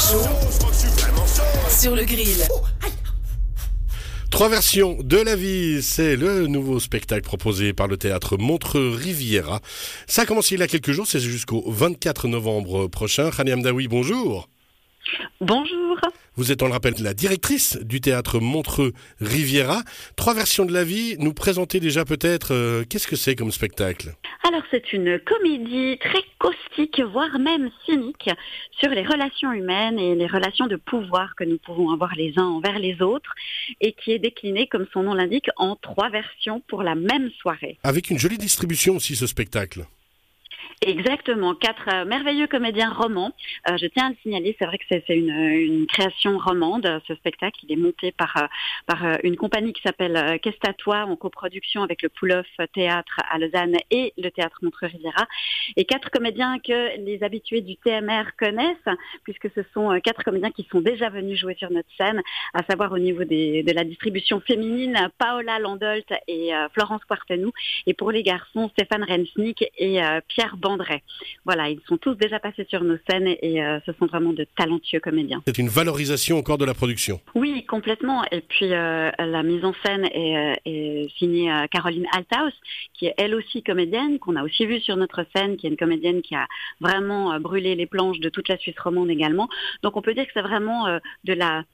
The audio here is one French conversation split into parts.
chaud sur le grill. Trois versions de la vie, c'est le nouveau spectacle proposé par le théâtre Montreux Riviera. Ça a commencé il y a quelques jours, c'est jusqu'au 24 novembre prochain. Rania Amdaoui, bonjour. Bonjour. Vous êtes, on le rappelle, la directrice du théâtre Montreux Riviera. Trois versions de la vie, nous présenter déjà peut-être, qu'est-ce que c'est comme spectacle ? Alors c'est une comédie très caustique, voire même cynique, sur les relations humaines et les relations de pouvoir que nous pouvons avoir les uns envers les autres, et qui est déclinée, comme son nom l'indique, en trois versions pour la même soirée. Avec une jolie distribution aussi, ce spectacle. Exactement, 4 merveilleux comédiens romans. Je tiens à le signaler, c'est vrai que c'est une création romande, ce spectacle. Il est monté par une compagnie qui s'appelle Qu'est-ce à toi, en coproduction avec le Pull-Off Théâtre à Lausanne et le Théâtre Montreux Riviera. Et 4 comédiens que les habitués du TMR connaissent, puisque ce sont 4 comédiens qui sont déjà venus jouer sur notre scène, à savoir au niveau de la distribution féminine, Paola Landolt et Florence Quartenou. Et pour les garçons, Stéphane Rensnick et Pierre Bandret. Voilà, ils sont tous déjà passés sur nos scènes et ce sont vraiment de talentueux comédiens. C'est une valorisation encore de la production. Oui, complètement. Et puis la mise en scène est signée Caroline Althaus, qui est elle aussi comédienne, qu'on a aussi vue sur notre scène, qui est une comédienne qui a vraiment brûlé les planches de toute la Suisse romande également. Donc on peut dire que c'est vraiment de la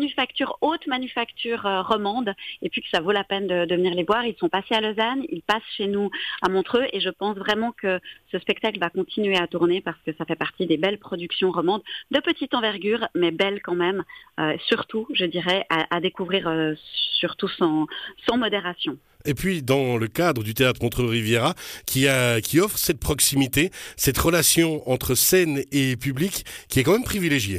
haute manufacture romande, et puis que ça vaut la peine de venir les voir. Ils sont passés à Lausanne, ils passent chez nous à Montreux, et je pense vraiment que ce spectacle va continuer à tourner parce que ça fait partie des belles productions romandes, de petite envergure, mais belles quand même, surtout, je dirais, à découvrir surtout sans modération. Et puis, dans le cadre du théâtre Montreux Riviera, qui offre cette proximité, cette relation entre scène et public, qui est quand même privilégiée.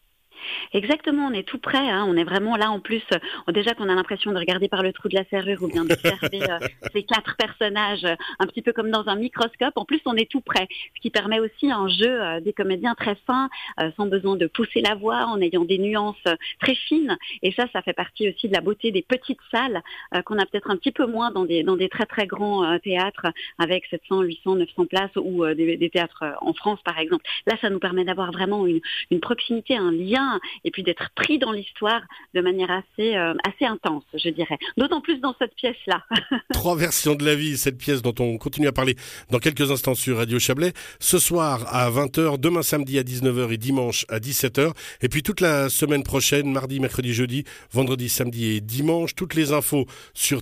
Exactement, on est tout près, on est vraiment là en plus, déjà qu'on a l'impression de regarder par le trou de la serrure ou bien d'observer ces 4 personnages un petit peu comme dans un microscope. En plus on est tout près, ce qui permet aussi un jeu des comédiens très fins, sans besoin de pousser la voix, en ayant des nuances très fines, et ça fait partie aussi de la beauté des petites salles qu'on a peut-être un petit peu moins dans des très très grands théâtres avec 700, 800, 900 places ou des théâtres en France par exemple. Là ça nous permet d'avoir vraiment une proximité, un lien, et puis d'être pris dans l'histoire de manière assez intense, je dirais. D'autant plus dans cette pièce-là. Trois versions de la vie, cette pièce dont on continue à parler dans quelques instants sur Radio Chablais. Ce soir à 20h, demain samedi à 19h et dimanche à 17h. Et puis toute la semaine prochaine, mardi, mercredi, jeudi, vendredi, samedi et dimanche. Toutes les infos sur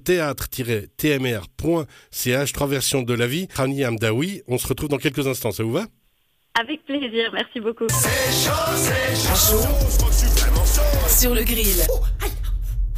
théâtre-tmr.ch. Trois versions de la vie. Rania Amdaoui, on se retrouve dans quelques instants. Ça vous va ? Avec plaisir, merci beaucoup. C'est chaud sur le grill.